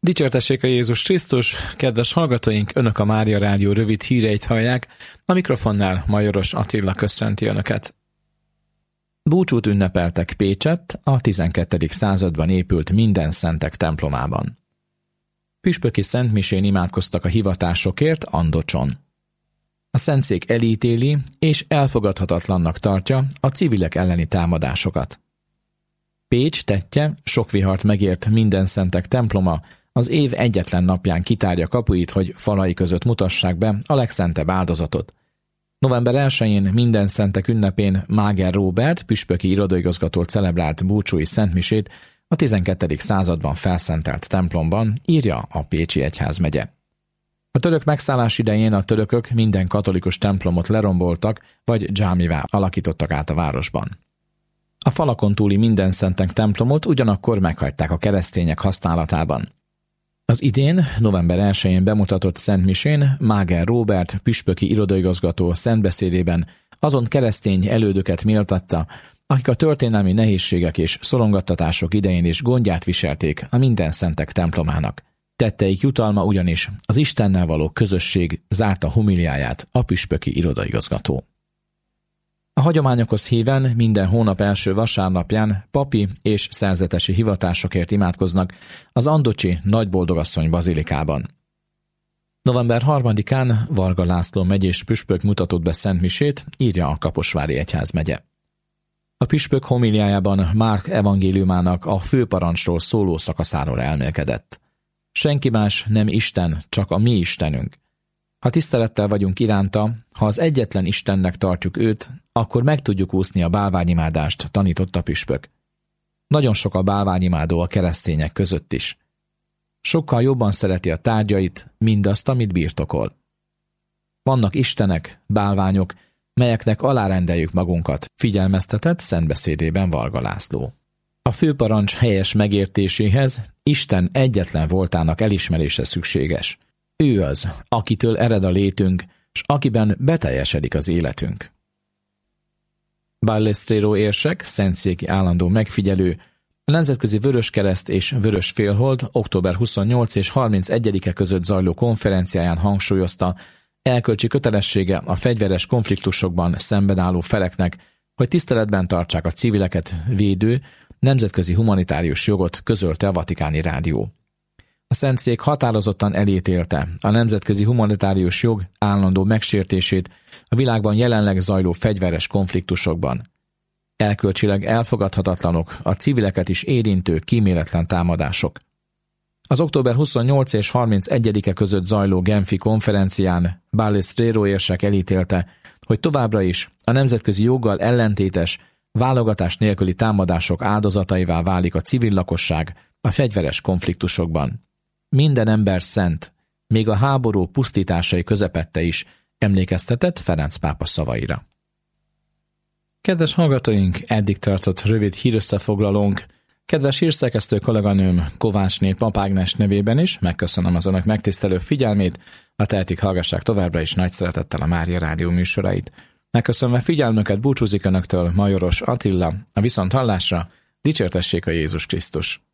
Dicsértessék a Jézus Krisztus, kedves hallgatóink, Önök a Mária Rádió rövid híreit hallják, a mikrofonnál Majoros Attila köszönti Önöket. Búcsút ünnepeltek Pécsett, a 12. században épült Mindenszentek templomában. Püspöki szentmisén imádkoztak a hivatásokért Andocson. A szentszék elítéli és elfogadhatatlannak tartja a civilek elleni támadásokat. Pécs tettje, sok vihart megért Mindenszentek temploma, az év egyetlen napján kitárja kapuit, hogy falai között mutassák be a legszentebb áldozatot. November 1-én Mindenszentek ünnepén Máger Róbert, püspöki irodaigazgató celebrált búcsúi szentmisét a 12. században felszentelt templomban, írja a Pécsi Egyházmegye. A török megszállás idején a törökök minden katolikus templomot leromboltak, vagy dzsámivá alakítottak át a városban. A falakon túli Mindenszentek templomot ugyanakkor meghagyták a keresztények használatában. Az idén, november 1-én bemutatott szentmisén Máger Róbert, püspöki irodaigazgató szentbeszédében azon keresztény elődöket méltatta, akik a történelmi nehézségek és szorongattatások idején is gondját viselték a Mindenszentek templomának. Tetteik jutalma ugyanis az Istennel való közösség zárta homiliáját a püspöki irodaigazgató. A hagyományokhoz híven minden hónap első vasárnapján papi és szerzetesi hivatásokért imádkoznak az andocsi Nagyboldogasszony bazilikában. November 3-án Varga László megyés püspök mutatott be szentmisét, írja a Kaposvári Egyházmegye. A püspök homiliájában Márk evangéliumának a főparancsról szóló szakaszáról elmélkedett. Senki más nem Isten, csak a mi Istenünk. Ha tisztelettel vagyunk iránta, ha az egyetlen Istennek tartjuk őt, akkor meg tudjuk úszni a bálványimádást, tanított a püspök. Nagyon sok a bálványimádó a keresztények között is. Sokkal jobban szereti a tárgyait, mindazt, amit birtokol. Vannak istenek, bálványok, melyeknek alárendeljük magunkat, figyelmeztetett szentbeszédében Varga László. A főparancs helyes megértéséhez Isten egyetlen voltának elismerése szükséges. Ő az, akitől ered a létünk, s akiben beteljesedik az életünk. Ballesteros érsek, szentszéki állandó megfigyelő, a Nemzetközi Vöröskereszt és Vörösfélhold október 28 és 31-e között zajló konferenciáján hangsúlyozta, elkölcsi kötelessége a fegyveres konfliktusokban szemben álló feleknek, hogy tiszteletben tartsák a civileket védő nemzetközi humanitárius jogot, közölte a Vatikáni Rádió. A szentszék határozottan elítélte a nemzetközi humanitárius jog állandó megsértését a világban jelenleg zajló fegyveres konfliktusokban. Erkölcsileg elfogadhatatlanok a civileket is érintő kíméletlen támadások. Az október 28 és 31-e között zajló Genfi konferencián Ballesteros érsek elítélte, hogy továbbra is a nemzetközi joggal ellentétes, válogatás nélküli támadások áldozataivá válik a civil lakosság a fegyveres konfliktusokban. Minden ember szent, még a háború pusztításai közepette is, emlékeztetett Ferenc pápa szavaira. Kedves hallgatóink, eddig tartott rövid hírösszefoglalónk. Kedves hírszerkesztő kolléganőm Kovácsné Pap Ágnes nevében is megköszönöm az önök megtisztelő figyelmét, a tehetik hallgassák továbbra is nagy szeretettel a Mária Rádió műsorait. Megköszönve figyelmüket búcsúzik önöktől Majoros Attila, a viszonthallásra, dicsértessék a Jézus Krisztus!